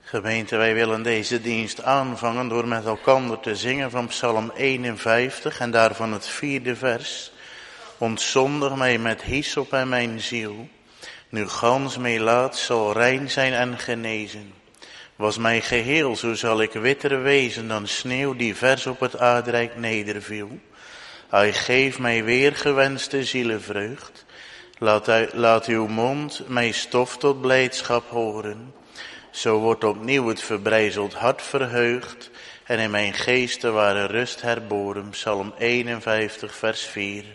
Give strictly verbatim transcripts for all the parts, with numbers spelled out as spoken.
Gemeente, wij willen deze dienst aanvangen door met elkaar te zingen van Psalm eenenvijftig en daarvan het vierde vers. Ontzondig mij met hyssop en mijn ziel, nu gans mij laat zal rein zijn en genezen. Was mij geheel, zo zal ik witter wezen dan sneeuw die vers op het aardrijk nederviel. Hij geeft mij weer gewenste zielenvreugd, laat, u, laat uw mond mij stof tot blijdschap horen. Zo wordt opnieuw het verbrijzeld hart verheugd en in mijn geesten ware rust herboren. Psalm eenenvijftig vers vier.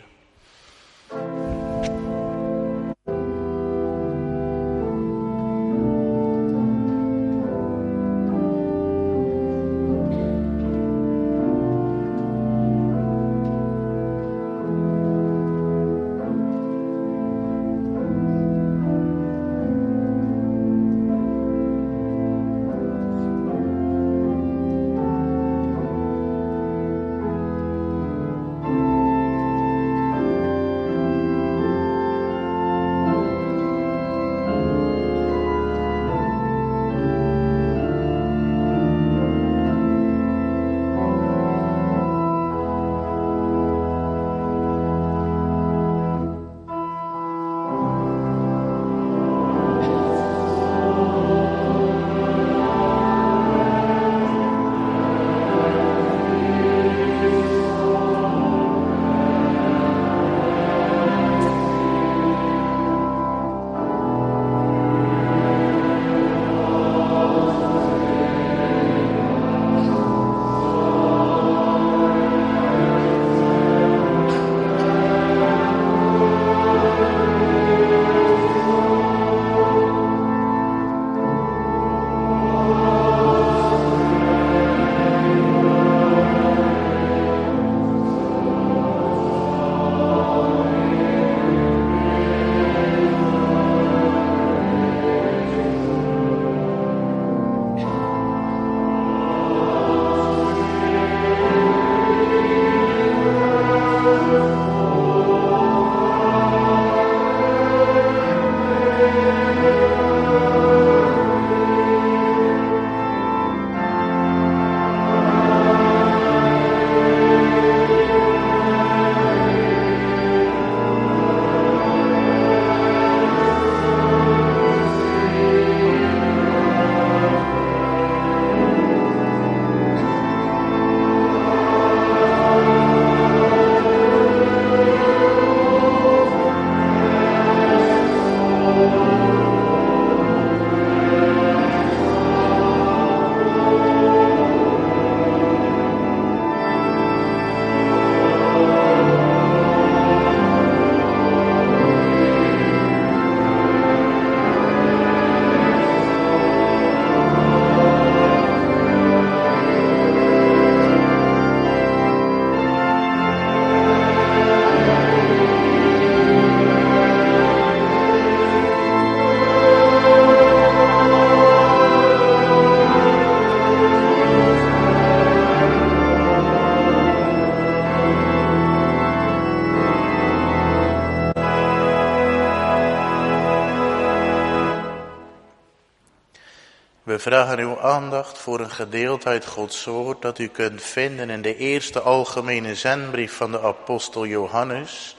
We vragen uw aandacht voor een gedeelte uit Gods woord dat u kunt vinden in de eerste algemene zendbrief van de apostel Johannes.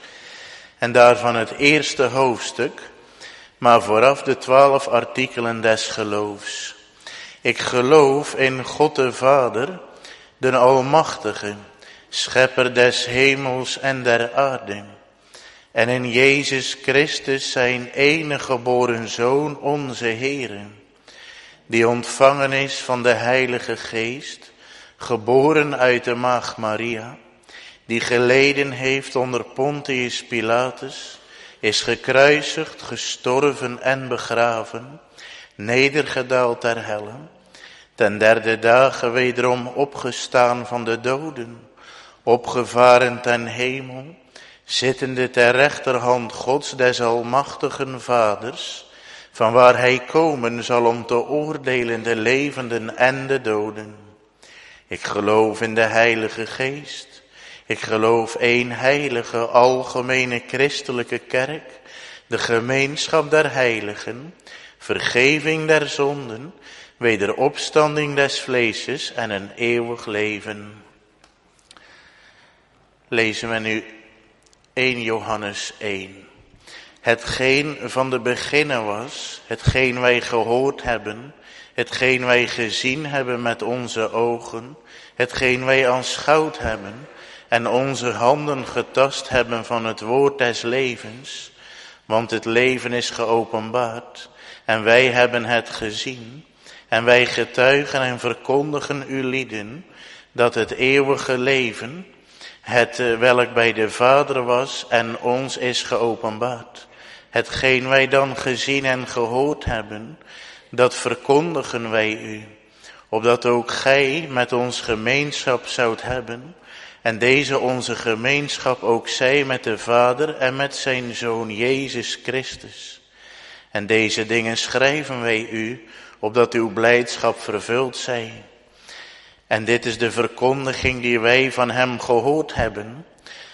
En daarvan het eerste hoofdstuk, maar vooraf de twaalf artikelen des geloofs. Ik geloof in God de Vader, de Almachtige, schepper des hemels en der aarde. En in Jezus Christus zijn enige geboren Zoon, onze Heere, die ontvangen is van de Heilige Geest, geboren uit de Maagd Maria, die geleden heeft onder Pontius Pilatus, is gekruisigd, gestorven en begraven, nedergedaald ter helle, ten derde dagen wederom opgestaan van de doden, opgevaren ten hemel, zittende ter rechterhand Gods des almachtigen Vaders, van waar hij komen zal om te oordelen de levenden en de doden. Ik geloof in de Heilige Geest. Ik geloof één heilige, algemene christelijke kerk, de gemeenschap der heiligen, vergeving der zonden, wederopstanding des vleeses en een eeuwig leven. Lezen we nu eerste Johannes één. Hetgeen van de beginnen was, hetgeen wij gehoord hebben, hetgeen wij gezien hebben met onze ogen, hetgeen wij aanschouwd hebben en onze handen getast hebben van het woord des levens, want het leven is geopenbaard en wij hebben het gezien en wij getuigen en verkondigen u lieden dat het eeuwige leven, het welk bij de Vader was en ons is geopenbaard. Hetgeen wij dan gezien en gehoord hebben, dat verkondigen wij u, opdat ook gij met ons gemeenschap zoudt hebben, en deze onze gemeenschap ook zij met de Vader en met zijn Zoon Jezus Christus. En deze dingen schrijven wij u, opdat uw blijdschap vervuld zij. En dit is de verkondiging die wij van hem gehoord hebben,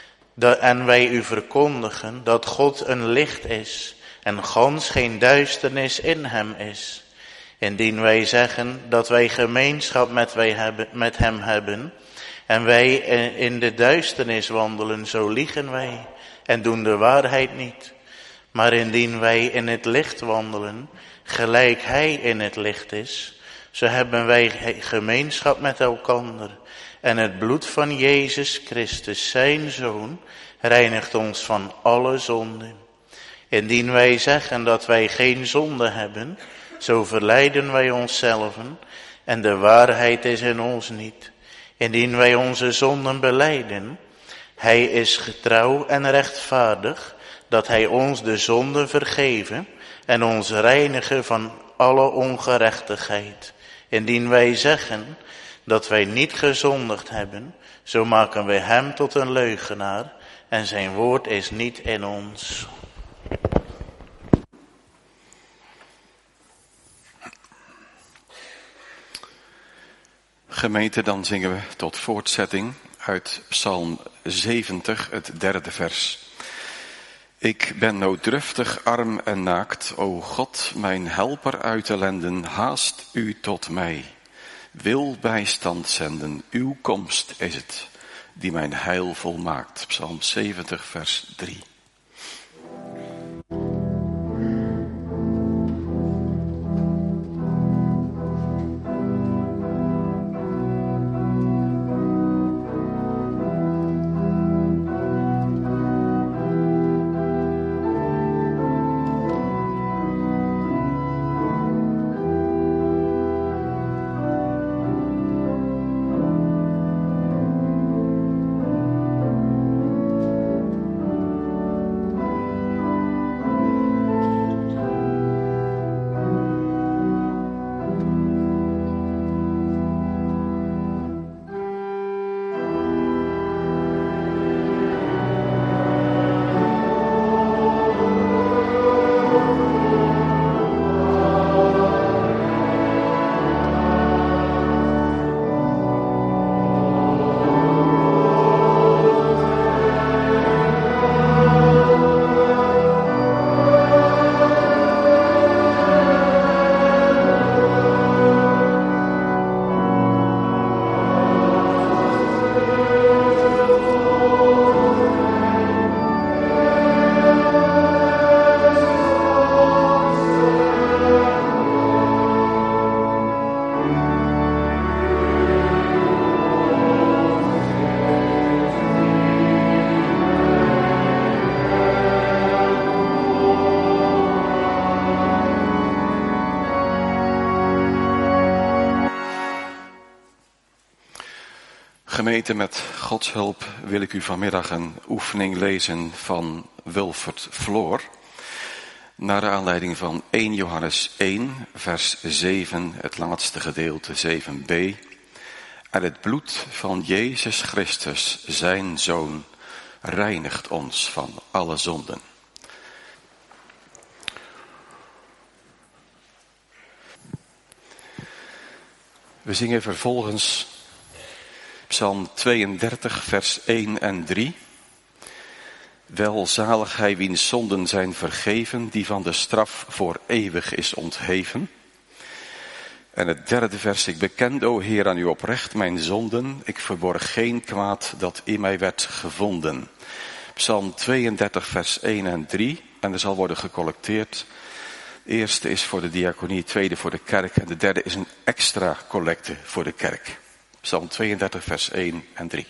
en wij u verkondigen dat God een licht is en gans geen duisternis in hem is. Indien wij zeggen dat wij gemeenschap met, wij hebben, met hem hebben en wij in de duisternis wandelen, zo liegen wij en doen de waarheid niet. Maar indien wij in het licht wandelen, gelijk hij in het licht is, zo hebben wij gemeenschap met elkander. En het bloed van Jezus Christus, zijn Zoon, reinigt ons van alle zonden. Indien wij zeggen dat wij geen zonde hebben, zo verleiden wij onszelven en de waarheid is in ons niet. Indien wij onze zonden belijden, hij is getrouw en rechtvaardig, dat hij ons de zonden vergeven en ons reinigen van alle ongerechtigheid. Indien wij zeggen dat wij niet gezondigd hebben, zo maken wij hem tot een leugenaar en zijn woord is niet in ons. Gemeente, dan zingen we tot voortzetting uit Psalm zeventig, het derde vers. Ik ben nooddruftig, arm en naakt, o God, mijn helper uit ellenden, haast u tot mij. Wil bijstand zenden, uw komst is het, die mijn heil volmaakt. Psalm zeventig, vers drie. Gemeente, met Gods hulp wil ik u vanmiddag een oefening lezen van Wilfert Floor. Naar aanleiding van eerste Johannes één, vers zeven, het laatste gedeelte, zeven b. En het bloed van Jezus Christus, zijn Zoon, reinigt ons van alle zonden. We zingen vervolgens Psalm tweeëndertig, vers één en drie. Welzalig hij wiens zonden zijn vergeven, die van de straf voor eeuwig is ontheven. En het derde vers, ik bekend, o Heer, aan u oprecht mijn zonden. Ik verborg geen kwaad dat in mij werd gevonden. Psalm tweeëndertig, vers één en drie. En er zal worden gecollecteerd. De eerste is voor de diaconie, de tweede voor de kerk. En de derde is een extra collecte voor de kerk. Psalm tweeëndertig, vers één en drie.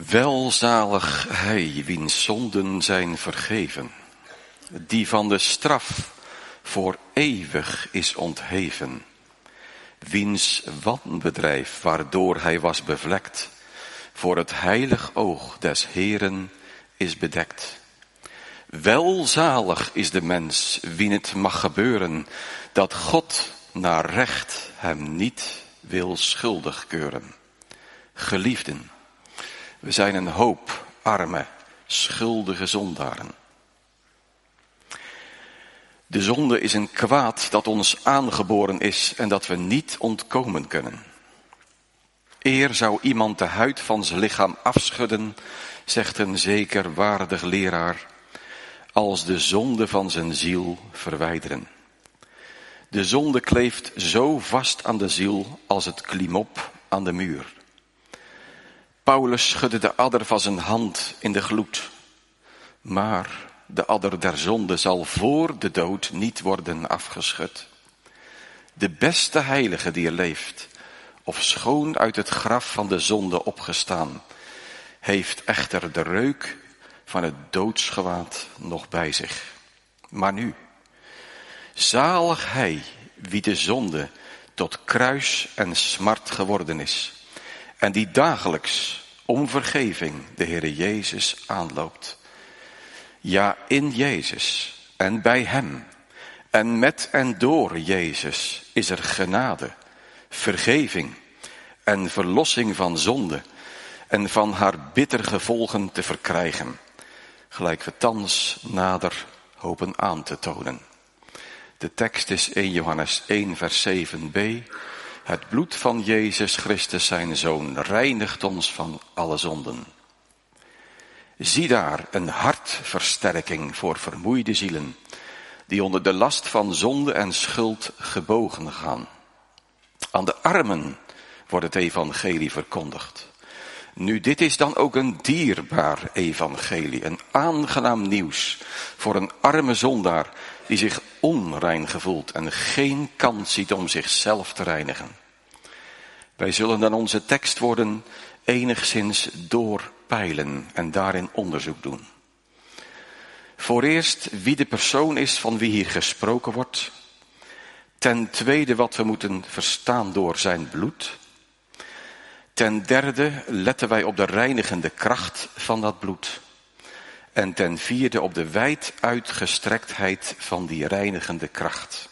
Welzalig hij wiens zonden zijn vergeven, die van de straf voor eeuwig is ontheven, wiens wanbedrijf waardoor hij was bevlekt, voor het heilig oog des Heeren is bedekt. Welzalig is de mens wien het mag gebeuren, dat God naar recht hem niet wil schuldig keuren. Geliefden, we zijn een hoop arme, schuldige zondaren. De zonde is een kwaad dat ons aangeboren is en dat we niet ontkomen kunnen. Eer zou iemand de huid van zijn lichaam afschudden, zegt een zeker waardig leraar, als de zonde van zijn ziel verwijderen. De zonde kleeft zo vast aan de ziel als het klimop aan de muur. Paulus schudde de adder van zijn hand in de gloed. Maar de adder der zonde zal voor de dood niet worden afgeschud. De beste heilige die er leeft, ofschoon uit het graf van de zonde opgestaan, heeft echter de reuk van het doodsgewaad nog bij zich. Maar nu, zalig hij wie de zonde tot kruis en smart geworden is, en die dagelijks om vergeving de Heere Jezus aanloopt. Ja, in Jezus en bij hem en met en door Jezus is er genade, vergeving en verlossing van zonde en van haar bitter gevolgen te verkrijgen, gelijk we thans nader hopen aan te tonen. De tekst is eerste Johannes één vers zeven b. Het bloed van Jezus Christus zijn Zoon reinigt ons van alle zonden. Zie daar een hartversterking voor vermoeide zielen, die onder de last van zonde en schuld gebogen gaan. Aan de armen wordt het evangelie verkondigd. Nu, dit is dan ook een dierbaar evangelie, een aangenaam nieuws voor een arme zondaar die zich onrein gevoelt en geen kans ziet om zichzelf te reinigen. Wij zullen dan onze tekstwoorden enigszins doorpeilen en daarin onderzoek doen. Voor eerst wie de persoon is van wie hier gesproken wordt. Ten tweede wat we moeten verstaan door zijn bloed. Ten derde letten wij op de reinigende kracht van dat bloed. En ten vierde op de wijd uitgestrektheid van die reinigende kracht.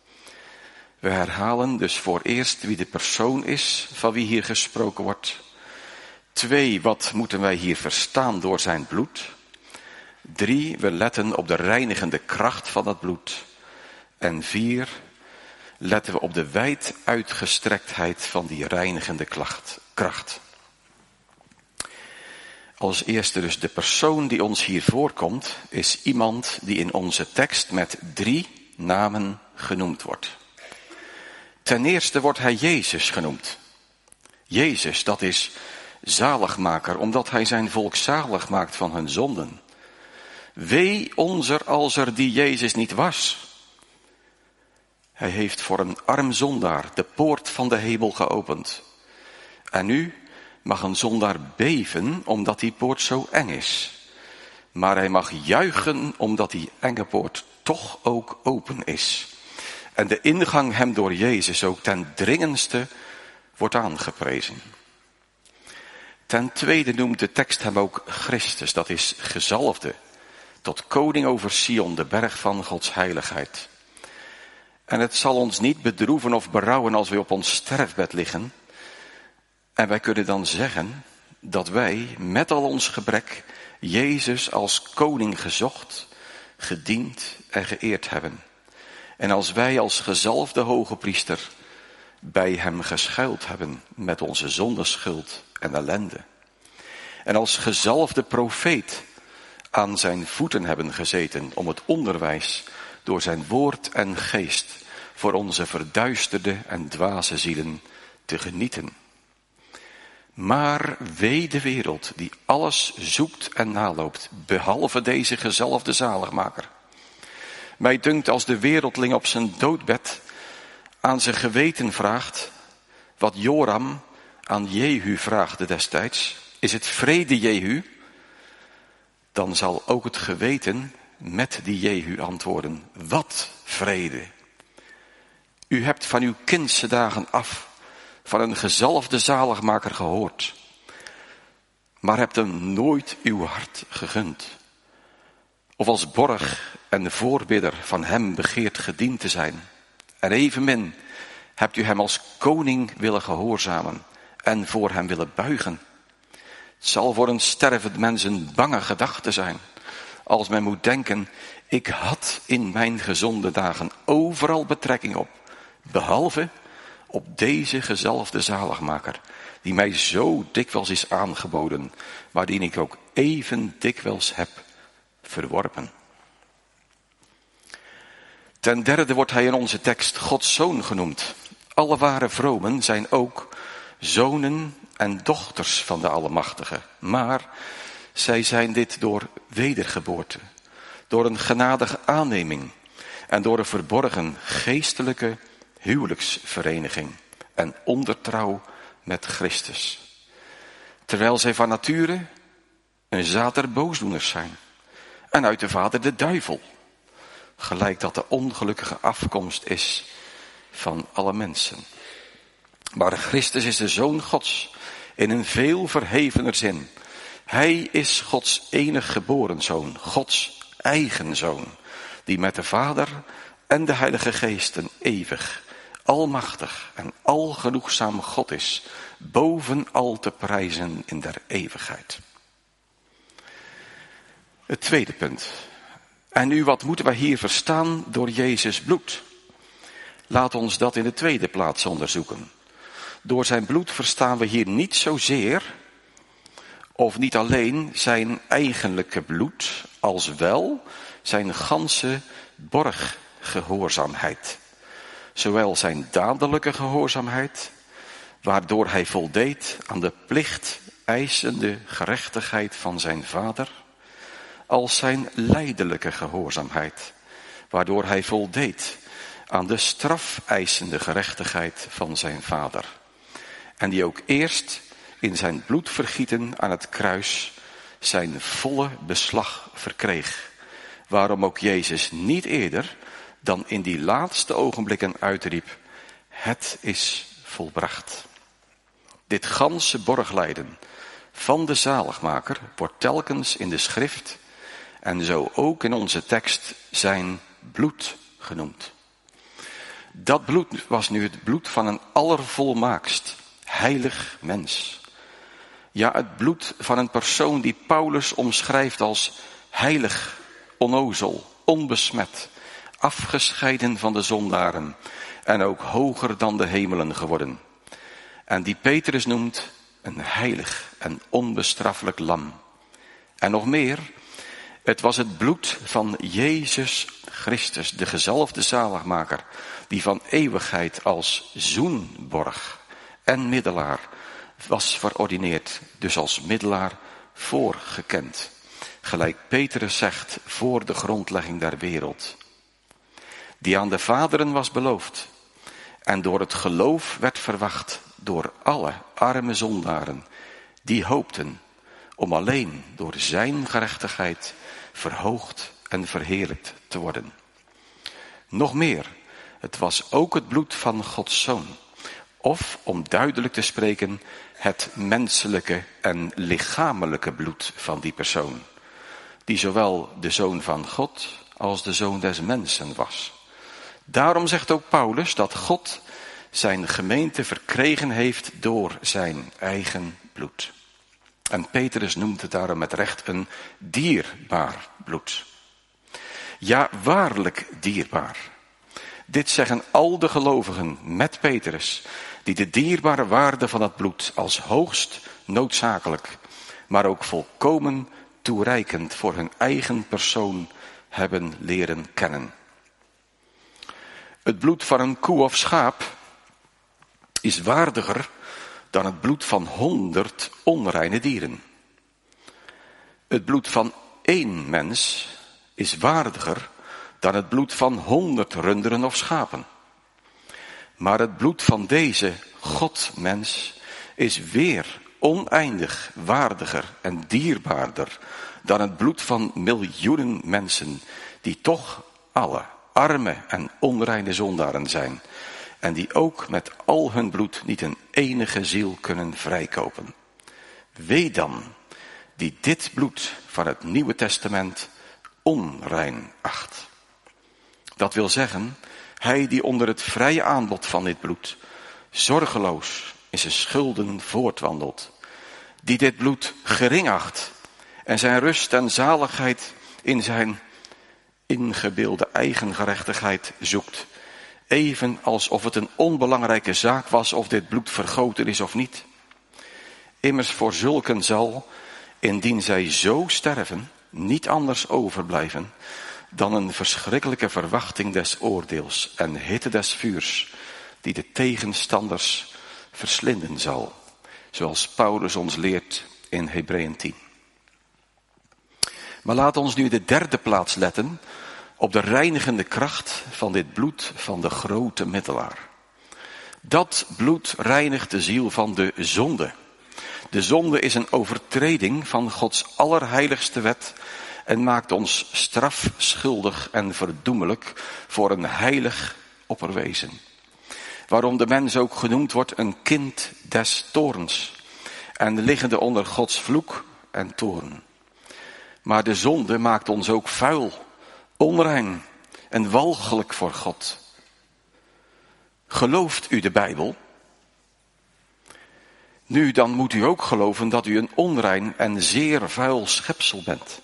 We herhalen dus voor eerst wie de persoon is van wie hier gesproken wordt. Twee, wat moeten wij hier verstaan door zijn bloed? Drie, we letten op de reinigende kracht van dat bloed. En vier, letten we op de wijd uitgestrektheid van die reinigende kracht. Als eerste dus de persoon die ons hier voorkomt, is iemand die in onze tekst met drie namen genoemd wordt. Ten eerste wordt hij Jezus genoemd. Jezus, dat is zaligmaker, omdat hij zijn volk zalig maakt van hun zonden. Wee onzer als er die Jezus niet was. Hij heeft voor een arm zondaar de poort van de hemel geopend. En nu mag een zondaar beven omdat die poort zo eng is. Maar hij mag juichen omdat die enge poort toch ook open is. En de ingang hem door Jezus ook ten dringendste wordt aangeprezen. Ten tweede noemt de tekst hem ook Christus, dat is gezalfde, tot koning over Sion, de berg van Gods heiligheid. En het zal ons niet bedroeven of berouwen als we op ons sterfbed liggen. En wij kunnen dan zeggen dat wij met al ons gebrek Jezus als koning gezocht, gediend en geëerd hebben. En als wij als gezalfde hoge priester bij hem geschuild hebben met onze zondeschuld en ellende. En als gezalfde profeet aan zijn voeten hebben gezeten om het onderwijs door zijn woord en geest voor onze verduisterde en dwaze zielen te genieten. Maar wee de wereld die alles zoekt en naloopt, behalve deze gezalfde zaligmaker. Mij dunkt als de wereldling op zijn doodbed aan zijn geweten vraagt, wat Joram aan Jehu vraagde destijds, Is het vrede Jehu? Dan zal ook het geweten met die Jehu antwoorden. Wat vrede? U hebt van uw kindse dagen af van een gezalfde zaligmaker gehoord, maar hebt hem nooit uw hart gegund. Of als borg en voorbidder van hem begeert gediend te zijn. En evenmin hebt u hem als koning willen gehoorzamen en voor hem willen buigen. Het zal voor een stervend mens een bange gedachte zijn, als men moet denken, ik had in mijn gezonde dagen overal betrekking op, behalve op deze gezalfde zaligmaker, die mij zo dikwijls is aangeboden, maar die ik ook even dikwijls heb verworpen. Ten derde wordt hij in onze tekst Gods zoon genoemd. Alle ware vromen zijn ook zonen en dochters van de Allemachtige, maar zij zijn dit door wedergeboorte, door een genadige aanneming en door een verborgen geestelijke huwelijksvereniging en ondertrouw met Christus. Terwijl zij van nature een zaad der boosdoeners zijn en uit de vader de duivel, gelijk dat de ongelukkige afkomst is van alle mensen. Maar Christus is de Zoon Gods in een veel verhevener zin. Hij is Gods enig geboren Zoon, Gods eigen Zoon, die met de Vader en de Heilige Geest een eeuwig, almachtig en algenoegzaam God is, boven al te prijzen in der eeuwigheid. Het tweede punt. En nu, wat moeten wij hier verstaan door Jezus bloed? Laat ons dat in de tweede plaats onderzoeken. Door zijn bloed verstaan we hier niet zozeer, of niet alleen zijn eigenlijke bloed, als wel zijn ganse borggehoorzaamheid. Zowel zijn dadelijke gehoorzaamheid, waardoor hij voldeed aan de plicht eisende gerechtigheid van zijn vader, als zijn lijdelijke gehoorzaamheid, waardoor hij voldeed aan de strafeisende gerechtigheid van zijn vader. En die ook eerst in zijn bloedvergieten aan het kruis zijn volle beslag verkreeg. Waarom ook Jezus niet eerder dan in die laatste ogenblikken uitriep, het is volbracht. Dit ganse borglijden van de zaligmaker wordt telkens in de schrift en zo ook in onze tekst zijn bloed genoemd. Dat bloed was nu het bloed van een allervolmaakst, heilig mens. Ja, het bloed van een persoon die Paulus omschrijft als heilig, onnozel, onbesmet, afgescheiden van de zondaren en ook hoger dan de hemelen geworden. En die Petrus noemt een heilig en onbestraffelijk lam. En nog meer, het was het bloed van Jezus Christus, de gezalfde zaligmaker, die van eeuwigheid als zoenborg en middelaar was verordineerd, dus als middelaar voorgekend. Gelijk Petrus zegt, voor de grondlegging der wereld. Die aan de vaderen was beloofd en door het geloof werd verwacht door alle arme zondaren, die hoopten om alleen door zijn gerechtigheid verhoogd en verheerlijkt te worden. Nog meer, het was ook het bloed van Gods Zoon, of om duidelijk te spreken, het menselijke en lichamelijke bloed van die persoon, die zowel de Zoon van God als de Zoon des mensen was. Daarom zegt ook Paulus dat God zijn gemeente verkregen heeft door zijn eigen bloed. En Petrus noemt het daarom met recht een dierbaar bloed. Ja, waarlijk dierbaar. Dit zeggen al de gelovigen met Petrus, die de dierbare waarde van het bloed als hoogst noodzakelijk, maar ook volkomen toereikend voor hun eigen persoon hebben leren kennen. Het bloed van een koe of schaap is waardiger dan het bloed van honderd onreine dieren. Het bloed van één mens is waardiger dan het bloed van honderd runderen of schapen. Maar het bloed van deze Godmens is weer oneindig waardiger en dierbaarder dan het bloed van miljoenen mensen, die toch alle arme en onreine zondaren zijn, en die ook met al hun bloed niet een enige ziel kunnen vrijkopen. Wee dan die dit bloed van het Nieuwe Testament onrein acht. Dat wil zeggen, hij die onder het vrije aanbod van dit bloed zorgeloos in zijn schulden voortwandelt, die dit bloed gering acht en zijn rust en zaligheid in zijn ingebeelde eigengerechtigheid zoekt, even alsof het een onbelangrijke zaak was of dit bloed vergoten is of niet. Immers voor zulken zal, indien zij zo sterven, niet anders overblijven dan een verschrikkelijke verwachting des oordeels en hitte des vuurs, die de tegenstanders verslinden zal, zoals Paulus ons leert in Hebreeën tien. Maar laat ons nu in de derde plaats letten op de reinigende kracht van dit bloed van de grote middelaar. Dat bloed reinigt de ziel van de zonde. De zonde is een overtreding van Gods allerheiligste wet en maakt ons strafschuldig en verdoemelijk voor een heilig opperwezen. Waarom de mens ook genoemd wordt een kind des toorns en liggende onder Gods vloek en toorn. Maar de zonde maakt ons ook vuil, onrein en walgelijk voor God. Gelooft u de Bijbel? Nu, dan moet u ook geloven dat u een onrein en zeer vuil schepsel bent.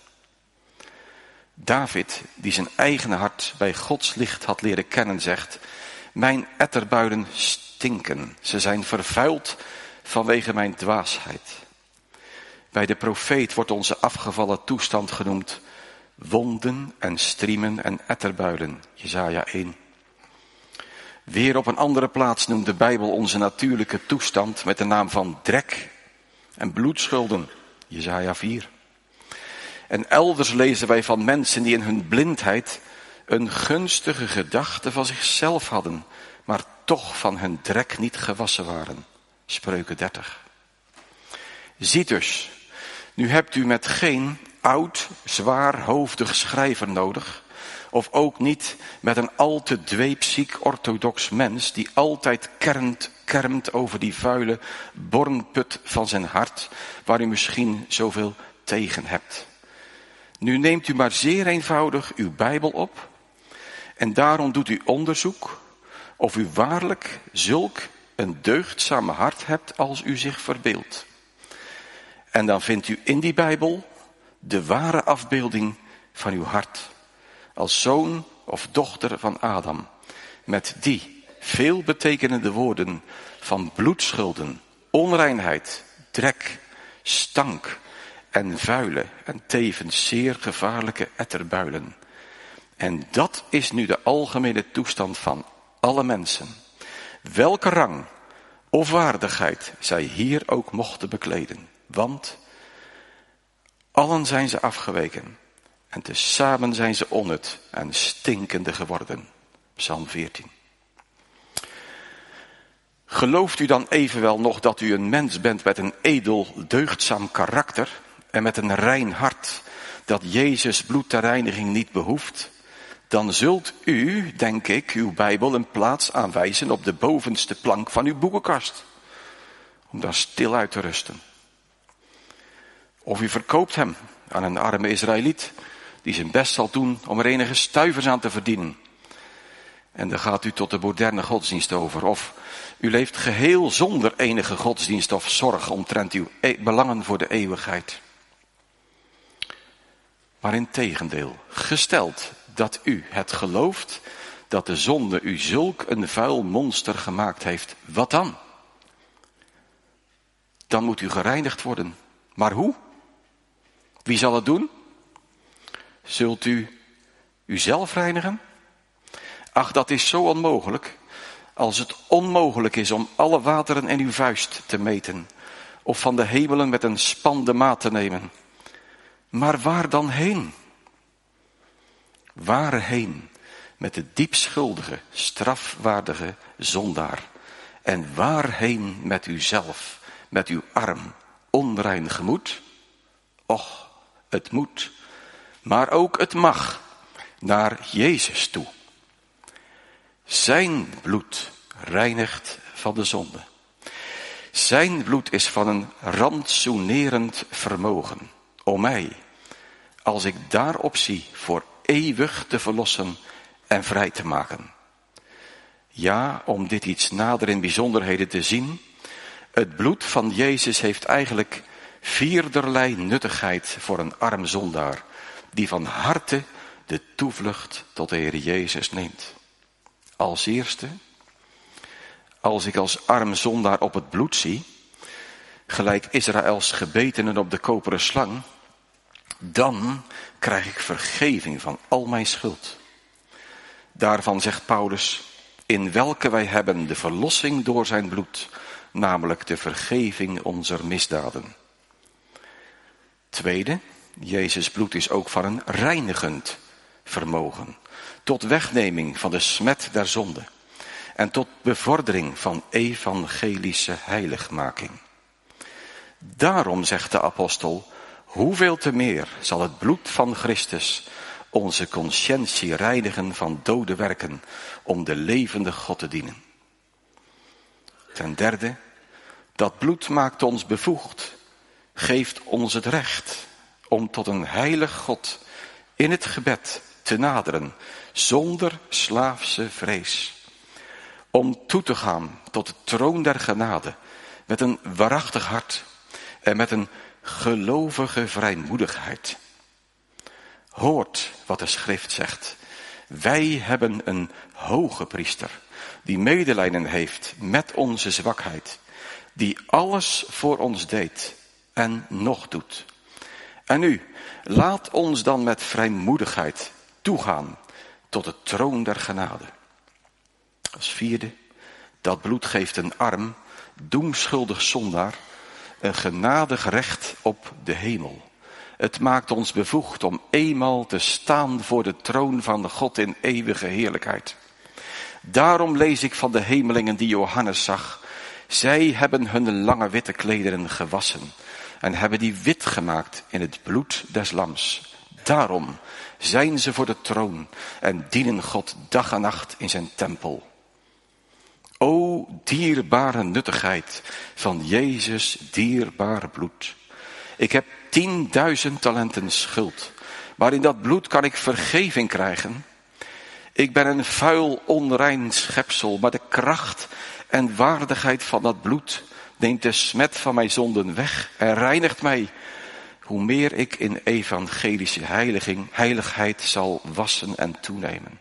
David, die zijn eigen hart bij Gods licht had leren kennen, zegt: mijn etterbuiden stinken, ze zijn vervuild vanwege mijn dwaasheid. Bij de profeet wordt onze afgevallen toestand genoemd wonden en striemen en etterbuiden, Jesaja één. Weer op een andere plaats noemt de Bijbel onze natuurlijke toestand met de naam van drek en bloedschulden, Jesaja vier. En elders lezen wij van mensen die in hun blindheid een gunstige gedachte van zichzelf hadden, maar toch van hun drek niet gewassen waren, Spreuken dertig. Ziet dus, nu hebt u met geen oud, zwaarhoofdig schrijver nodig, of ook niet met een al te dweepziek orthodox mens die altijd kermt, kermt over die vuile bornput van zijn hart, waar u misschien zoveel tegen hebt. Nu neemt u maar zeer eenvoudig uw Bijbel op en daarom doet u onderzoek of u waarlijk zulk een deugdzaam hart hebt als u zich verbeeldt. En dan vindt u in die Bijbel de ware afbeelding van uw hart, als zoon of dochter van Adam, met die veelbetekenende woorden van bloedschulden, onreinheid, drek, stank en vuile en tevens zeer gevaarlijke etterbuilen. En dat is nu de algemene toestand van alle mensen, welke rang of waardigheid zij hier ook mochten bekleden. Want allen zijn ze afgeweken en tezamen zijn ze onnut en stinkende geworden. Psalm veertien. Gelooft u dan evenwel nog dat u een mens bent met een edel, deugdzaam karakter en met een rein hart, dat Jezus bloed ter reiniging niet behoeft? Dan zult u, denk ik, uw Bijbel een plaats aanwijzen op de bovenste plank van uw boekenkast, om daar stil uit te rusten. Of u verkoopt hem aan een arme Israëliet, die zijn best zal doen om er enige stuivers aan te verdienen. En dan gaat u tot de moderne godsdienst over. Of u leeft geheel zonder enige godsdienst of zorg omtrent uw e- belangen voor de eeuwigheid. Maar in tegendeel, gesteld dat u het gelooft dat de zonde u zulk een vuil monster gemaakt heeft, wat dan? Dan moet u gereinigd worden. Maar hoe? Wie zal het doen? Zult u uzelf reinigen? Ach, dat is zo onmogelijk, als het onmogelijk is om alle wateren in uw vuist te meten, of van de hemelen met een span de maat te nemen. Maar waar dan heen? Waarheen met de diepschuldige, strafwaardige zondaar? En waarheen met uzelf, met uw arm onrein gemoed? Och, het moet, maar ook het mag naar Jezus toe. Zijn bloed reinigt van de zonde. Zijn bloed is van een rantsoenerend vermogen om mij, als ik daarop zie, voor eeuwig te verlossen en vrij te maken. Ja, om dit iets nader in bijzonderheden te zien, het bloed van Jezus heeft eigenlijk vierderlei nuttigheid voor een arm zondaar, die van harte de toevlucht tot de Heer Jezus neemt. Als eerste, als ik als arm zondaar op het bloed zie, gelijk Israëls gebetenen op de koperen slang, dan krijg ik vergeving van al mijn schuld. Daarvan zegt Paulus, in welke wij hebben de verlossing door zijn bloed, namelijk de vergeving onzer misdaden. Tweede, Jezus bloed is ook van een reinigend vermogen, tot wegneming van de smet der zonde en tot bevordering van evangelische heiligmaking. Daarom zegt de apostel, hoeveel te meer zal het bloed van Christus onze conscientie reinigen van dode werken om de levende God te dienen. Ten derde, dat bloed maakt ons bevoegd, geeft ons het recht om tot een heilig God in het gebed te naderen, zonder slaafse vrees. Om toe te gaan tot de troon der genade, met een waarachtig hart en met een gelovige vrijmoedigheid. Hoort wat de schrift zegt. Wij hebben een hoge priester, die medelijden heeft met onze zwakheid, die alles voor ons deed en nog doet. En nu, laat ons dan met vrijmoedigheid toegaan tot de troon der genade. Als vierde, dat bloed geeft een arm, doemschuldig zondaar een genadig recht op de hemel. Het maakt ons bevoegd om eenmaal te staan voor de troon van de God in eeuwige heerlijkheid. Daarom lees ik van de hemelingen die Johannes zag. Zij hebben hun lange witte klederen gewassen en hebben die wit gemaakt in het bloed des lams. Daarom zijn ze voor de troon en dienen God dag en nacht in zijn tempel. O dierbare nuttigheid van Jezus dierbaar bloed. Ik heb tienduizend talenten schuld, maar in dat bloed kan ik vergeving krijgen. Ik ben een vuil, onrein schepsel, maar de kracht en waardigheid van dat bloed neemt de smet van mijn zonden weg en reinigt mij. Hoe meer ik in evangelische heiliging, heiligheid zal wassen en toenemen.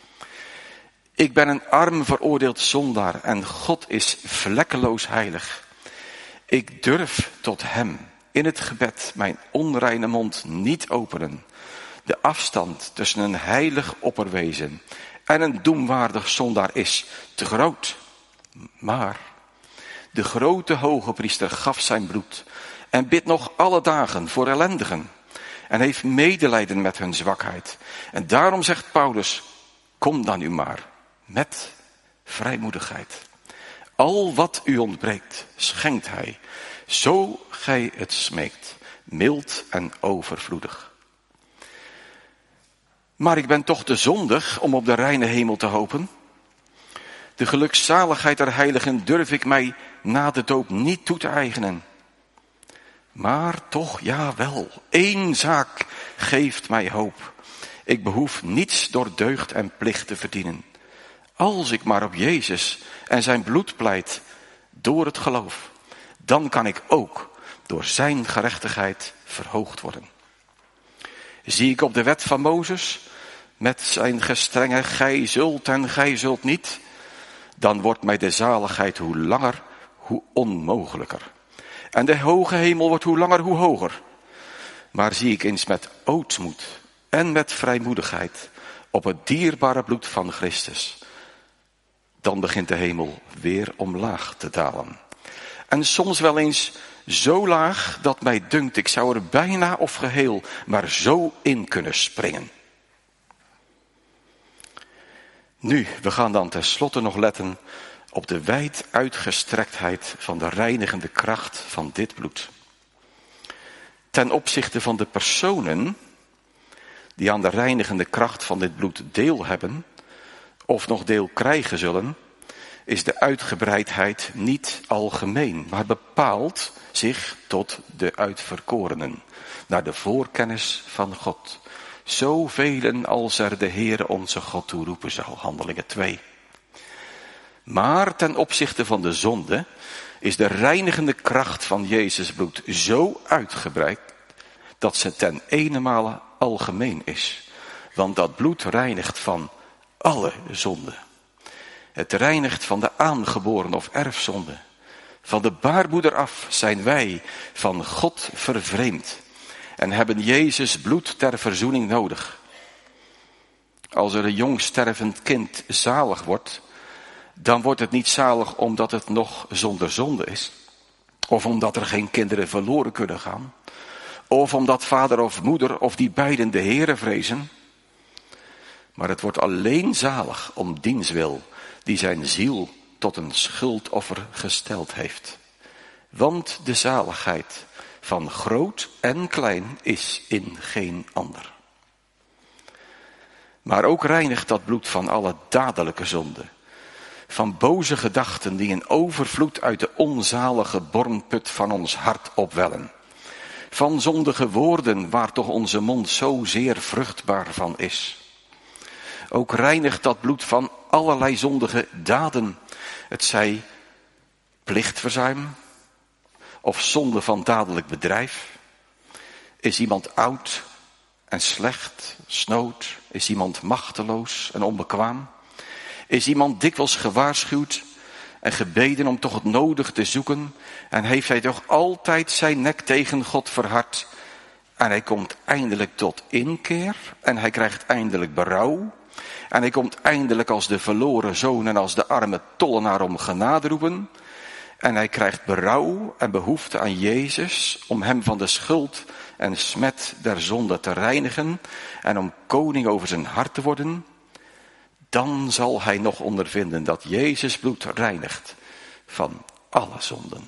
Ik ben een arm veroordeeld zondaar en God is vlekkeloos heilig. Ik durf tot hem in het gebed mijn onreine mond niet openen. De afstand tussen een heilig opperwezen en een doemwaardig zondaar is te groot. Maar de grote hoge priester gaf zijn bloed en bidt nog alle dagen voor ellendigen en heeft medelijden met hun zwakheid. En daarom zegt Paulus, kom dan u maar met vrijmoedigheid. Al wat u ontbreekt, schenkt hij, zo gij het smeekt, mild en overvloedig. Maar ik ben toch te zondig om op de reine hemel te hopen. De gelukzaligheid der heiligen durf ik mij na de doop niet toe te eigenen. Maar toch, ja wel, één zaak geeft mij hoop. Ik behoef niets door deugd en plicht te verdienen. Als ik maar op Jezus en zijn bloed pleit door het geloof, dan kan ik ook door zijn gerechtigheid verhoogd worden. Zie ik op de wet van Mozes met zijn gestrenge gij zult en gij zult niet, dan wordt mij de zaligheid hoe langer, hoe onmogelijker. En de hoge hemel wordt hoe langer, hoe hoger. Maar zie ik eens met ootmoed en met vrijmoedigheid op het dierbare bloed van Christus, dan begint de hemel weer omlaag te dalen. En soms wel eens zo laag dat mij dunkt, ik zou er bijna of geheel maar zo in kunnen springen. Nu, we gaan dan tenslotte nog letten op de wijd uitgestrektheid van de reinigende kracht van dit bloed. ten opzichte van de personen die aan de reinigende kracht van dit bloed deel hebben, of nog deel krijgen zullen, is de uitgebreidheid niet algemeen, maar bepaalt zich tot de uitverkorenen, naar de voorkennis van God. Zovelen als er de Heere onze God toe roepen zal, Handelingen twee. Maar ten opzichte van de zonde is de reinigende kracht van Jezus bloed zo uitgebreid dat ze ten eenenmale algemeen is. Want dat bloed reinigt van alle zonden. Het reinigt van de aangeboren of erfzonde. Van de baarmoeder af zijn wij van God vervreemd en hebben Jezus bloed ter verzoening nodig. Als er een jong stervend kind zalig wordt, dan wordt het niet zalig omdat het nog zonder zonde is. Of omdat er geen kinderen verloren kunnen gaan. Of omdat vader of moeder of die beiden de Heere vrezen. Maar het wordt alleen zalig om diens wil, die zijn ziel tot een schuldoffer gesteld heeft. Want de zaligheid van groot en klein is in geen ander. Maar ook reinigt dat bloed van alle dadelijke zonden. Van boze gedachten die in overvloed uit de onzalige bornput van ons hart opwellen. Van zondige woorden waar toch onze mond zo zeer vruchtbaar van is. Ook reinigt dat bloed van allerlei zondige daden. Het zij plichtverzuim of zonde van dadelijk bedrijf. Is iemand oud en slecht, snood? Is iemand machteloos en onbekwaam? Is iemand dikwijls gewaarschuwd en gebeden om toch het nodig te zoeken? En heeft hij toch altijd zijn nek tegen God verhard? En hij komt eindelijk tot inkeer en hij krijgt eindelijk berouw. En hij komt eindelijk als de verloren zoon en als de arme tollenaar om genade roepen. En hij krijgt berouw en behoefte aan Jezus om hem van de schuld en smet der zonde te reinigen en om koning over zijn hart te worden. Dan zal hij nog ondervinden dat Jezus bloed reinigt van alle zonden.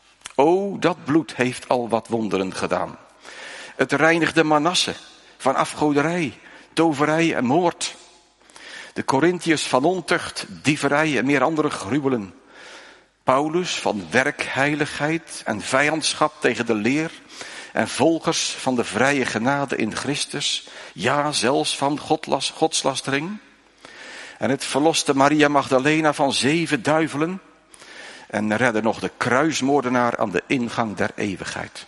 O, dat bloed heeft al wat wonderen gedaan. Het reinigde Manasse van afgoderij, toverij en moord. De Corinthiërs van ontucht, dieverij en meer andere gruwelen. Paulus van werkheiligheid en vijandschap tegen de leer. En volgers van de vrije genade in Christus. Ja, zelfs van godlas, godslastering. En het verloste Maria Magdalena van zeven duivelen. En redde nog de kruismoordenaar aan de ingang der eeuwigheid.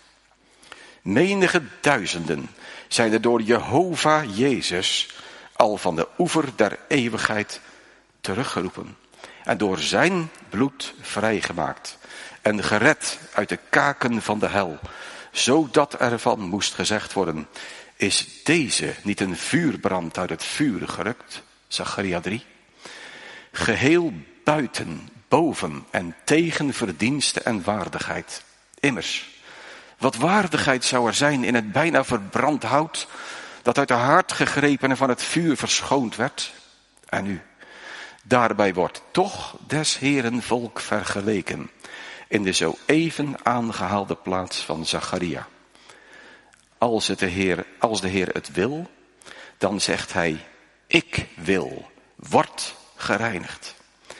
Menige duizenden zijn er door Jehovah Jezus al van de oever der eeuwigheid teruggeroepen. En door zijn bloed vrijgemaakt. En gered uit de kaken van de hel. Zodat ervan moest gezegd worden. Is deze niet een vuurbrand uit het vuur gerukt? Zacharia drie. Geheel buiten, boven en tegen verdienste en waardigheid. Immers, wat waardigheid zou er zijn in het bijna verbrand hout, dat uit de haard gegrepen en van het vuur verschoond werd? En nu, daarbij wordt toch des Heeren volk vergeleken, in de zo even aangehaalde plaats van Zacharia. Als, het de Heer, als de Heer het wil, dan zegt hij, ik wil, word gereinigd.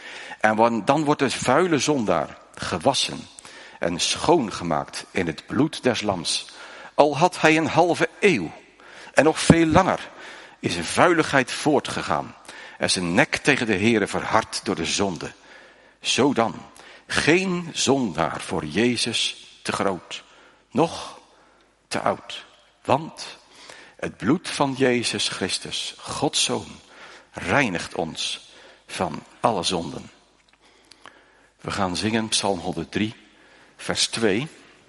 En dan wordt de vuile zondaar gewassen en schoongemaakt in het bloed des lams. Al had hij een halve eeuw en nog veel langer is zijn vuiligheid voortgegaan en zijn nek tegen de Heere verhard door de zonde. Zo dan, geen zondaar voor Jezus te groot, noch te oud. Want het bloed van Jezus Christus, Gods Zoon, reinigt ons van alle zonden. We gaan zingen Psalm honderddrie, vers twee.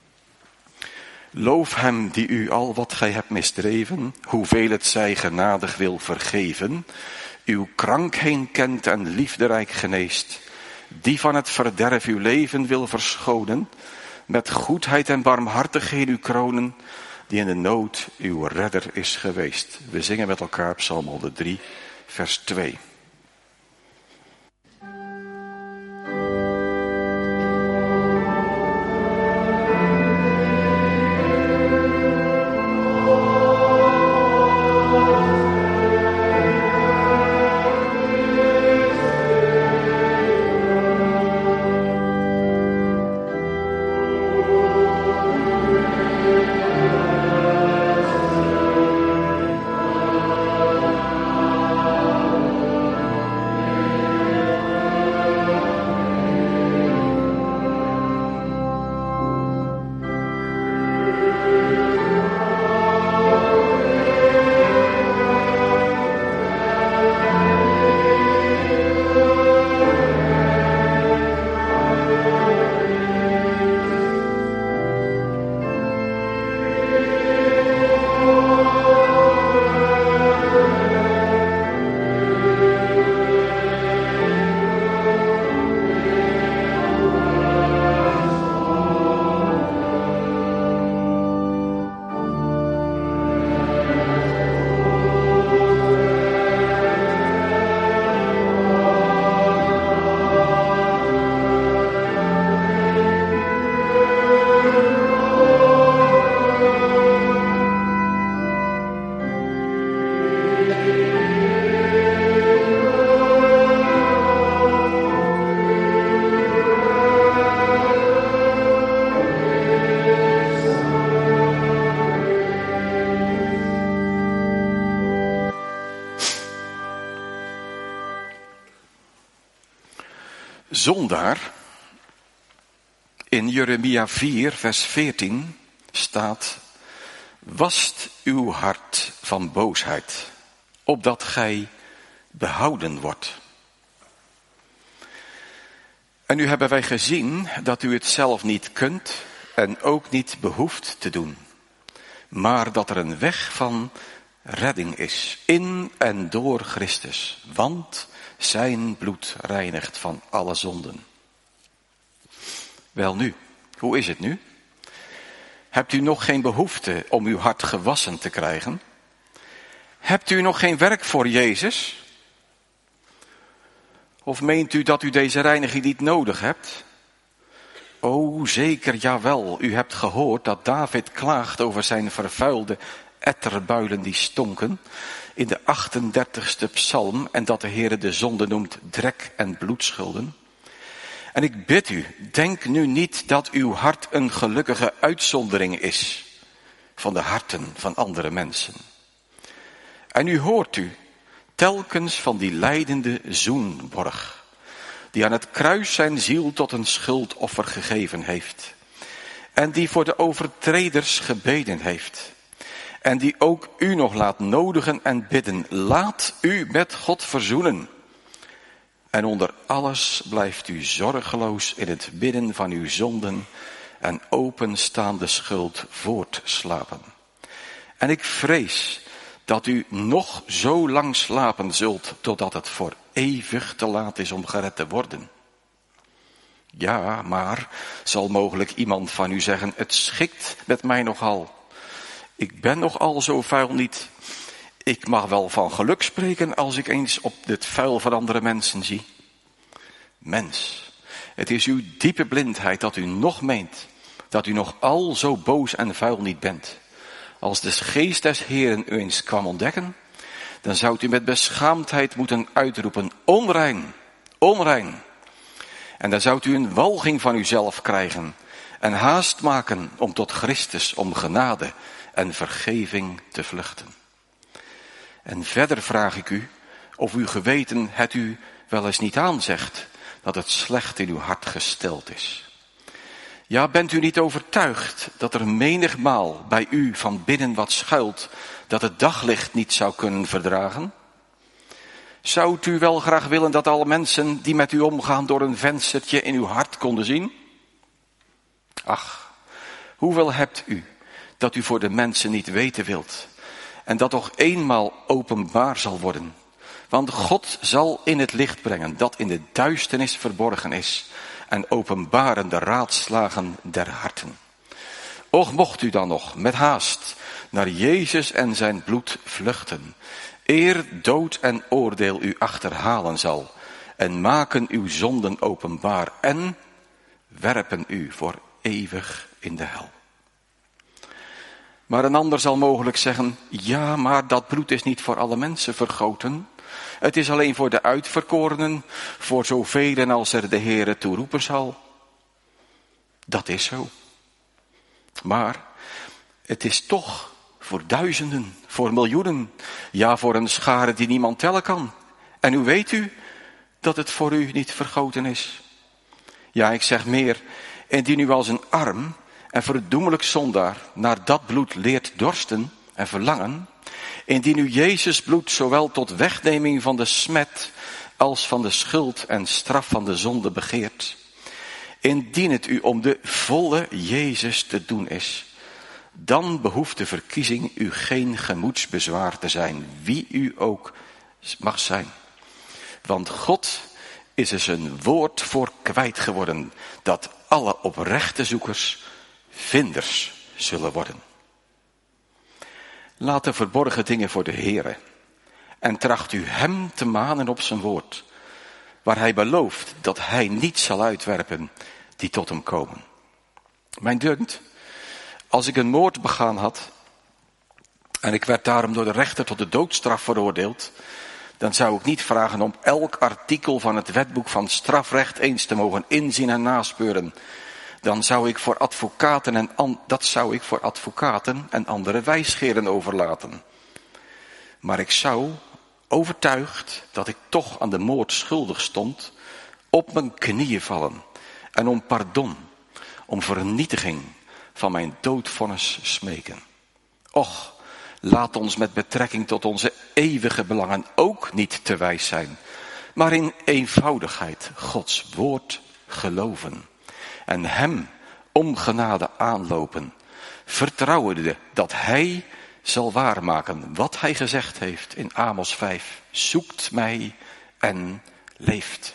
Loof hem die u al wat gij hebt misdreven, hoeveel het zij genadig wil vergeven, uw krankheid kent en liefderijk geneest, die van het verderf uw leven wil verschonen, met goedheid en barmhartigheid u kronen, die in de nood uw redder is geweest. We zingen met elkaar Psalm honderddrie, vers twee. Zondaar. In Jeremia vier, vers veertien staat: wast uw hart van boosheid, opdat gij behouden wordt. En nu hebben wij gezien dat u het zelf niet kunt en ook niet behoeft te doen. Maar dat er een weg van redding is, in en door Christus. Want zijn bloed reinigt van alle zonden. Welnu, hoe is het nu? Hebt u nog geen behoefte om uw hart gewassen te krijgen? Hebt u nog geen werk voor Jezus? Of meent u dat u deze reiniging niet nodig hebt? O, zeker, jawel. U hebt gehoord dat David klaagt over zijn vervuilde etterbuilen die stonken in de achtendertigste psalm en dat de Heere de zonde noemt drek en bloedschulden. En ik bid u, denk nu niet dat uw hart een gelukkige uitzondering is van de harten van andere mensen. En nu hoort u telkens van die lijdende zoenborg, die aan het kruis zijn ziel tot een schuldoffer gegeven heeft. En die voor de overtreders gebeden heeft. En die ook u nog laat nodigen en bidden. Laat u met God verzoenen. En onder alles blijft u zorgeloos in het bidden van uw zonden en openstaande schuld voortslapen. En ik vrees dat u nog zo lang slapen zult totdat het voor eeuwig te laat is om gered te worden. Ja, maar zal mogelijk iemand van u zeggen, het schikt met mij nogal. Ik ben nogal zo vuil niet. Ik mag wel van geluk spreken als ik eens op het vuil van andere mensen zie. Mens, het is uw diepe blindheid dat u nog meent dat u nog al zo boos en vuil niet bent. Als de geest des Heeren u eens kwam ontdekken, dan zou u met beschaamdheid moeten uitroepen, onrein, onrein. En dan zou u een walging van uzelf krijgen en haast maken om tot Christus, om genade en vergeving te vluchten. En verder vraag ik u of uw geweten het u wel eens niet aanzegt dat het slecht in uw hart gesteld is. Ja, bent u niet overtuigd dat er menigmaal bij u van binnen wat schuilt dat het daglicht niet zou kunnen verdragen? Zou u wel graag willen dat alle mensen die met u omgaan door een venstertje in uw hart konden zien? Ach, hoeveel hebt u dat u voor de mensen niet weten wilt en dat toch eenmaal openbaar zal worden? Want God zal in het licht brengen dat in de duisternis verborgen is en openbaren de raadslagen der harten. Och, mocht u dan nog met haast naar Jezus en zijn bloed vluchten, eer dood en oordeel u achterhalen zal en maken uw zonden openbaar en werpen u voor eeuwig in de hel. Maar een ander zal mogelijk zeggen, ja, maar dat bloed is niet voor alle mensen vergoten. Het is alleen voor de uitverkorenen, voor zoveel als er de Heere toeroepen zal. Dat is zo. Maar het is toch voor duizenden, voor miljoenen, ja voor een schare die niemand tellen kan. En hoe weet u dat het voor u niet vergoten is? Ja, ik zeg meer, indien u als een arm en verdoemelijk zondaar naar dat bloed leert dorsten en verlangen, indien u Jezus bloed zowel tot wegneming van de smet als van de schuld en straf van de zonde begeert, indien het u om de volle Jezus te doen is, dan behoeft de verkiezing u geen gemoedsbezwaar te zijn, wie u ook mag zijn. Want God is er zijn woord voor kwijt geworden, dat alle oprechte zoekers vinders zullen worden. Laat de verborgen dingen voor de Heere en tracht u hem te manen op zijn woord, waar hij belooft dat hij niet zal uitwerpen die tot hem komen. Mijn dunkt, als ik een moord begaan had en ik werd daarom door de rechter tot de doodstraf veroordeeld, dan zou ik niet vragen om elk artikel van het wetboek van strafrecht eens te mogen inzien en naspeuren. Dan zou ik voor advocaten en an, dat zou ik voor advocaten en andere wijsgeren overlaten. Maar ik zou, overtuigd dat ik toch aan de moord schuldig stond, op mijn knieën vallen en om pardon, om vernietiging van mijn doodvonnis smeken. Och, laat ons met betrekking tot onze eeuwige belangen ook niet te wijs zijn, maar in eenvoudigheid Gods woord geloven en hem om genade aanlopen, vertrouwende dat hij zal waarmaken wat hij gezegd heeft in Amos vijf. Zoekt mij en leeft.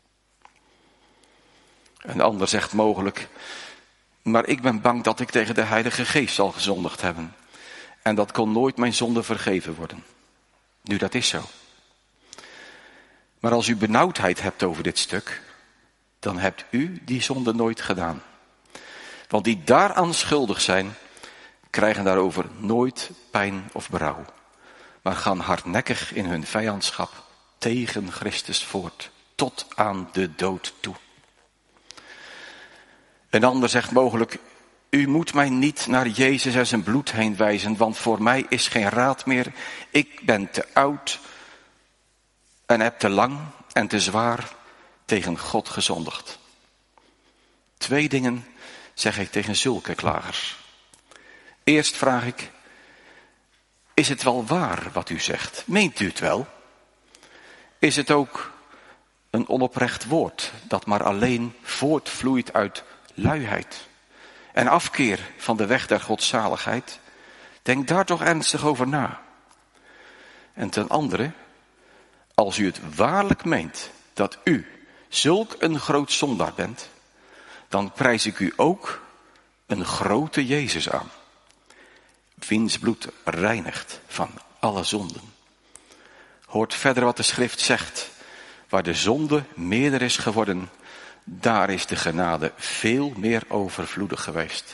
Een ander zegt mogelijk, maar ik ben bang dat ik tegen de Heilige Geest zal gezondigd hebben. En dat kon nooit mijn zonde vergeven worden. Nu, dat is zo. Maar als u benauwdheid hebt over dit stuk, dan hebt u die zonde nooit gedaan. Want die daaraan schuldig zijn, krijgen daarover nooit pijn of berouw. Maar gaan hardnekkig in hun vijandschap tegen Christus voort, tot aan de dood toe. Een ander zegt mogelijk, u moet mij niet naar Jezus en zijn bloed heen wijzen, want voor mij is geen raad meer. Ik ben te oud en heb te lang en te zwaar tegen God gezondigd. Twee dingen zeg ik tegen zulke klagers. Eerst vraag ik, is het wel waar wat u zegt? Meent u het wel? Is het ook een onoprecht woord dat maar alleen voortvloeit uit luiheid en afkeer van de weg der godzaligheid? Denk daar toch ernstig over na. En ten andere, als u het waarlijk meent dat u zulk een groot zondaar bent, dan prijs ik u ook een grote Jezus aan, wiens bloed reinigt van alle zonden. Hoort verder wat de schrift zegt, waar de zonde meerder is geworden, daar is de genade veel meer overvloedig geweest.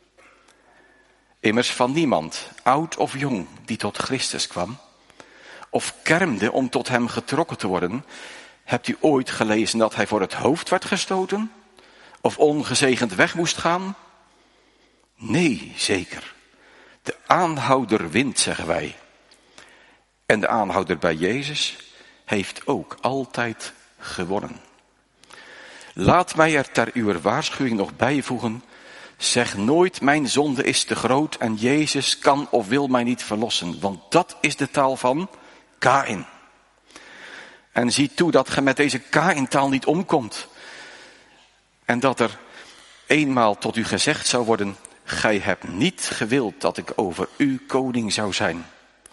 Immers van niemand, oud of jong, die tot Christus kwam, of kermde om tot hem getrokken te worden, hebt u ooit gelezen dat hij voor het hoofd werd gestoten? Of ongezegend weg moest gaan? Nee, zeker. De aanhouder wint, zeggen wij. En de aanhouder bij Jezus heeft ook altijd gewonnen. Laat mij er ter uw waarschuwing nog bijvoegen, zeg nooit mijn zonde is te groot en Jezus kan of wil mij niet verlossen, want dat is de taal van Kaïn. En zie toe dat ge met deze Kaïn-taal niet omkomt. En dat er eenmaal tot u gezegd zou worden, gij hebt niet gewild dat ik over u koning zou zijn.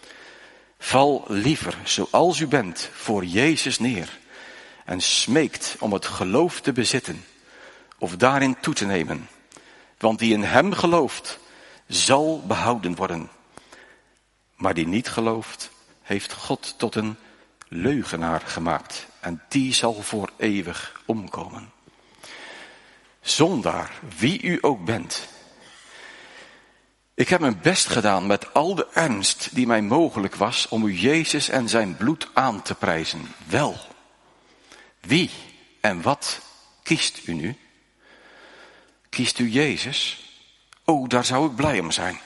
Val liever, zoals u bent, voor Jezus neer en smeekt om het geloof te bezitten of daarin toe te nemen. Want die in hem gelooft, zal behouden worden. Maar die niet gelooft, heeft God tot een leugenaar gemaakt en die zal voor eeuwig omkomen. Zondaar, wie u ook bent. Ik heb mijn best gedaan met al de ernst die mij mogelijk was om u Jezus en zijn bloed aan te prijzen. Wel, wie en wat kiest u nu? Kiest u Jezus? Oh, daar zou ik blij om zijn.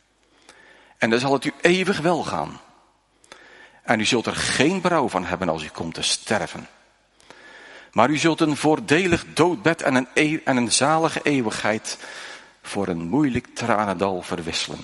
En dan zal het u eeuwig wel gaan. En u zult er geen berouw van hebben als u komt te sterven. Maar u zult een voordelig doodbed en een, e- en een zalige eeuwigheid voor een moeilijk tranendal verwisselen.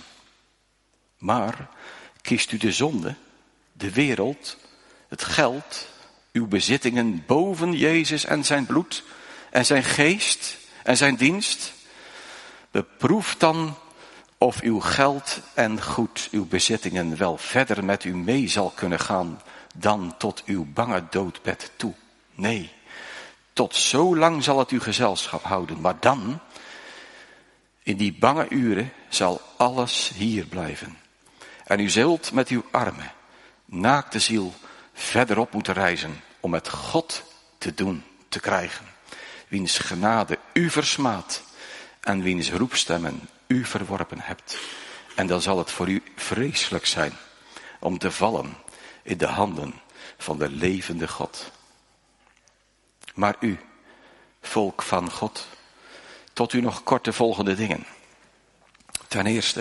Maar kiest u de zonde, de wereld, het geld, uw bezittingen boven Jezus en zijn bloed en zijn geest en zijn dienst? Beproef dan of uw geld en goed, uw bezittingen wel verder met u mee zal kunnen gaan dan tot uw bange doodbed toe. Nee, tot zo lang zal het uw gezelschap houden, maar dan, in die bange uren, zal alles hier blijven. En u zult met uw arme, naakte ziel verderop moeten reizen om met God te doen, te krijgen. Wiens genade u versmaadt en wiens roepstemmen u verworpen hebt. En dan zal het voor u vreselijk zijn om te vallen in de handen van de levende God. Maar u, volk van God, tot u nog kort de volgende dingen. Ten eerste,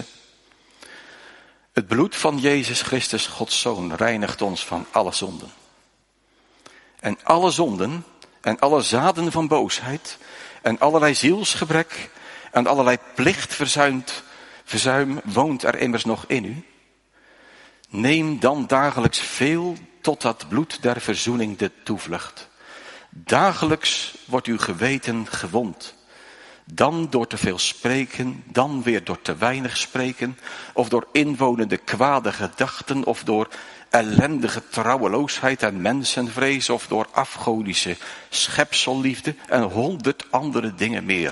het bloed van Jezus Christus, Gods Zoon, reinigt ons van alle zonden. En alle zonden en alle zaden van boosheid en allerlei zielsgebrek en allerlei plichtverzuimd, verzuim woont er immers nog in u. Neem dan dagelijks veel tot dat bloed der verzoening de toevlucht. Dagelijks wordt uw geweten gewond. Dan door te veel spreken, dan weer door te weinig spreken, of door inwonende kwade gedachten, of door ellendige trouweloosheid en mensenvrees, of door afgodische schepselliefde en honderd andere dingen meer.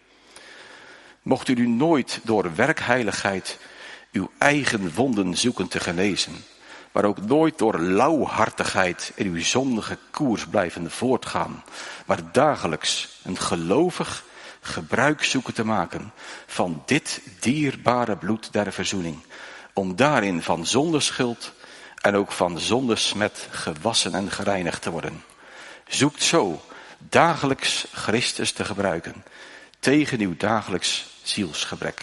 Mocht u nu nooit door werkheiligheid uw eigen wonden zoeken te genezen, maar ook nooit door lauwhartigheid in uw zondige koers blijven voortgaan, maar dagelijks een gelovig gebruik zoeken te maken van dit dierbare bloed der verzoening, om daarin van zondeschuld en ook van zondesmet gewassen en gereinigd te worden. Zoekt zo dagelijks Christus te gebruiken tegen uw dagelijks zielsgebrek.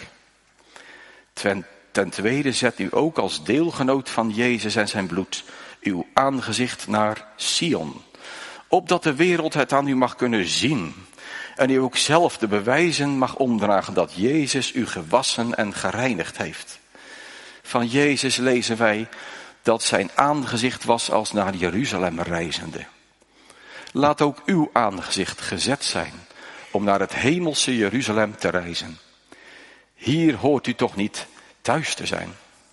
Ten, ten tweede zet u ook als deelgenoot van Jezus en zijn bloed uw aangezicht naar Sion, opdat de wereld het aan u mag kunnen zien en u ook zelf de bewijzen mag omdragen dat Jezus u gewassen en gereinigd heeft. Van Jezus lezen wij dat zijn aangezicht was als naar Jeruzalem reizende. Laat ook uw aangezicht gezet zijn om naar het hemelse Jeruzalem te reizen. Hier hoort u toch niet thuis te zijn.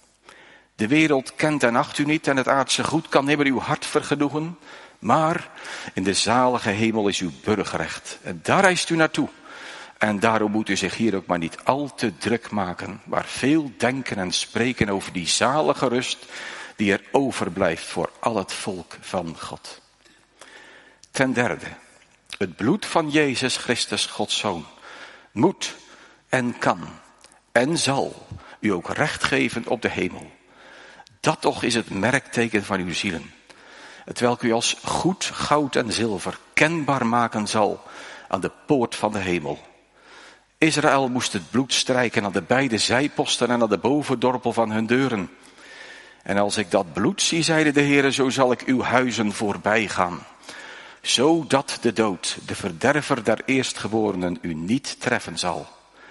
De wereld kent en acht u niet en het aardse goed kan nimmer uw hart vergenoegen. Maar in de zalige hemel is uw burgerrecht. En daar reist u naartoe. En daarom moet u zich hier ook maar niet al te druk maken. Maar veel denken en spreken over die zalige rust die er overblijft voor al het volk van God. Ten derde, het bloed van Jezus Christus, Gods Zoon, moet en kan en zal u ook recht geven op de hemel. Dat toch is het merkteken van uw zielen, hetwelk u als goed goud en zilver kenbaar maken zal aan de poort van de hemel. Israël moest het bloed strijken aan de beide zijposten en aan de bovendorpel van hun deuren. En als ik dat bloed zie, zeide de Heere, zo zal ik uw huizen voorbij gaan, zodat de dood, de verderver der eerstgeborenen, u niet treffen zal.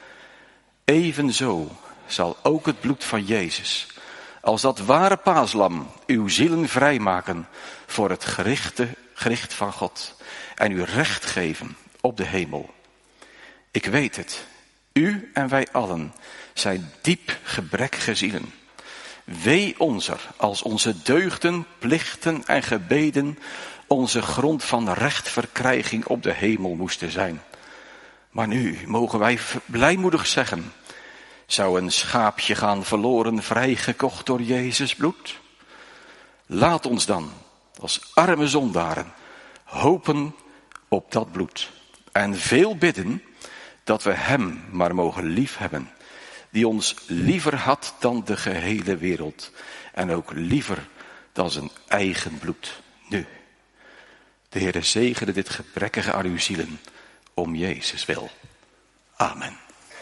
Evenzo zal ook het bloed van Jezus, als dat ware paaslam, uw zielen vrijmaken voor het gerichte, gericht van God en u recht geven op de hemel. Ik weet het, u en wij allen zijn diep gebrekkige zielen. Wee onzer als onze deugden, plichten en gebeden onze grond van rechtverkrijging op de hemel moesten zijn. Maar nu mogen wij blijmoedig zeggen, zou een schaapje gaan verloren vrijgekocht door Jezus bloed? Laat ons dan, als arme zondaren, hopen op dat bloed. En veel bidden dat we hem maar mogen liefhebben, die ons liever had dan de gehele wereld. En ook liever dan zijn eigen bloed. Nu, de Heere zegene dit gebrekkige aan uw zielen, om Jezus wil. Amen.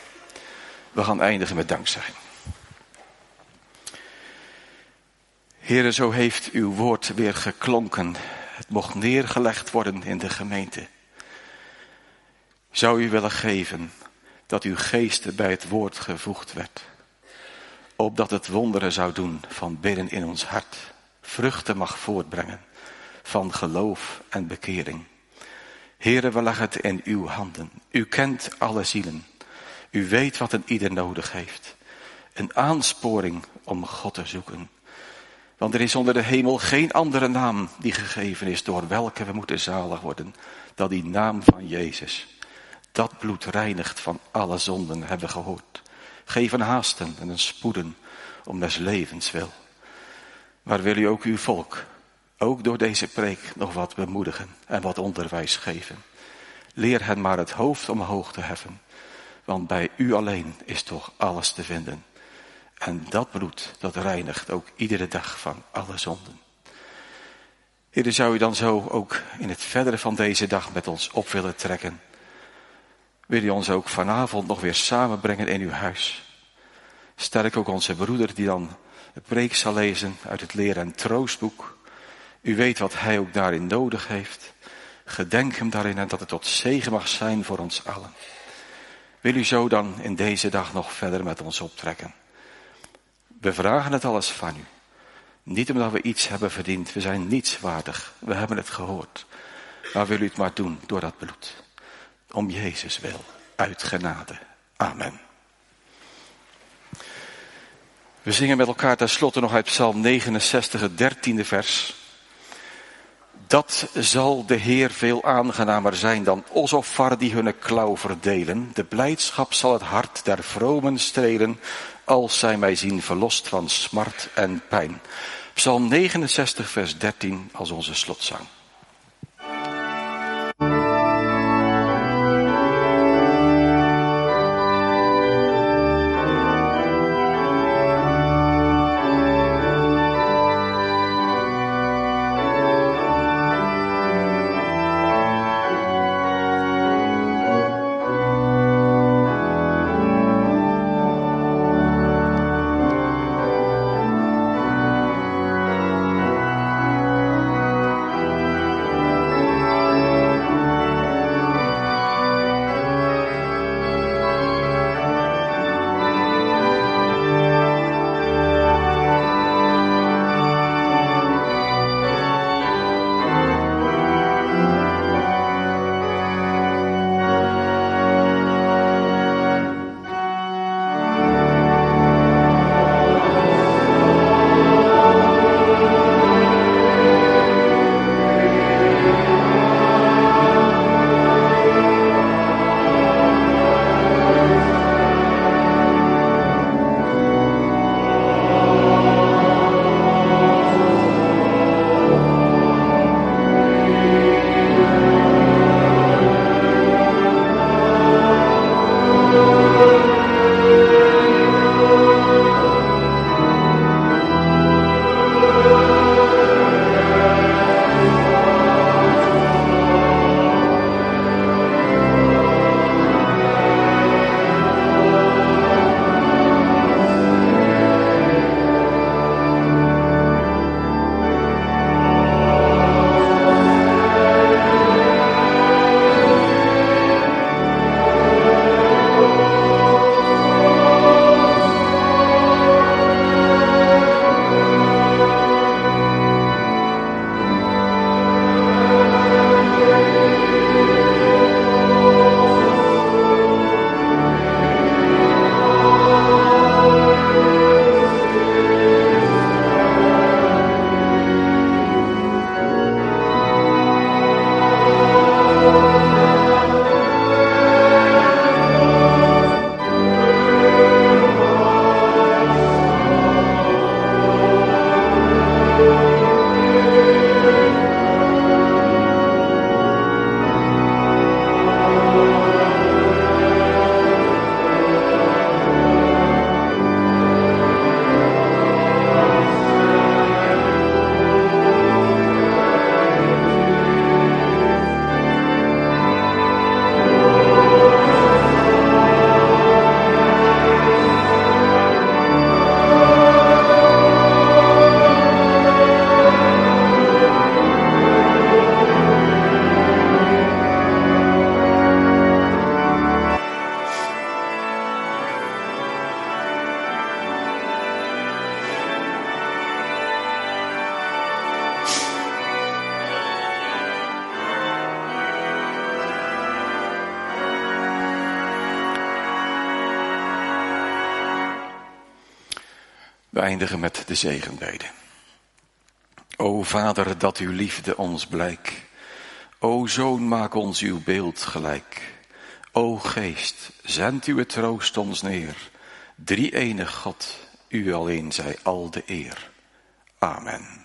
We gaan eindigen met dankzegging. Heere, zo heeft uw woord weer geklonken. Het mocht neergelegd worden in de gemeente. Zou u willen geven dat uw geest bij het woord gevoegd werd, opdat het wonderen zou doen van binnen in ons hart, vruchten mag voortbrengen van geloof en bekering. Heere, we leggen het in uw handen. U kent alle zielen. U weet wat een ieder nodig heeft. Een aansporing om God te zoeken. Want er is onder de hemel geen andere naam die gegeven is door welke we moeten zalig worden dan die naam van Jezus. Dat bloed reinigt van alle zonden, hebben we gehoord. Geef een haasten en een spoeden om des levens wil. Maar wil u ook uw volk, ook door deze preek, nog wat bemoedigen en wat onderwijs geven. Leer hen maar het hoofd omhoog te heffen. Want bij u alleen is toch alles te vinden. En dat bloed, dat reinigt ook iedere dag van alle zonden. Heer, zou u dan zo ook in het verdere van deze dag met ons op willen trekken? Wil u ons ook vanavond nog weer samenbrengen in uw huis? Sterk ook onze broeder die dan de preek zal lezen uit het Leer- en Troostboek. U weet wat hij ook daarin nodig heeft. Gedenk hem daarin en dat het tot zegen mag zijn voor ons allen. Wil u zo dan in deze dag nog verder met ons optrekken? We vragen het alles van u. Niet omdat we iets hebben verdiend, we zijn niets waardig. We hebben het gehoord. Maar wil u het maar doen door dat bloed. Om Jezus wil, uit genade. Amen. We zingen met elkaar tenslotte nog uit Psalm negenenzestig, het dertiende vers. Dat zal de Heer veel aangenamer zijn dan ossofar die hun klauw verdelen. De blijdschap zal het hart der vromen strelen, als zij mij zien verlost van smart en pijn. Psalm negenenzestig, vers dertien als onze slotzang. We eindigen met de zegenbede. O Vader, dat uw liefde ons blijk. O Zoon, maak ons uw beeld gelijk. O Geest, zend uw troost ons neer. Drie-enig God, u alleen zij al de eer. Amen.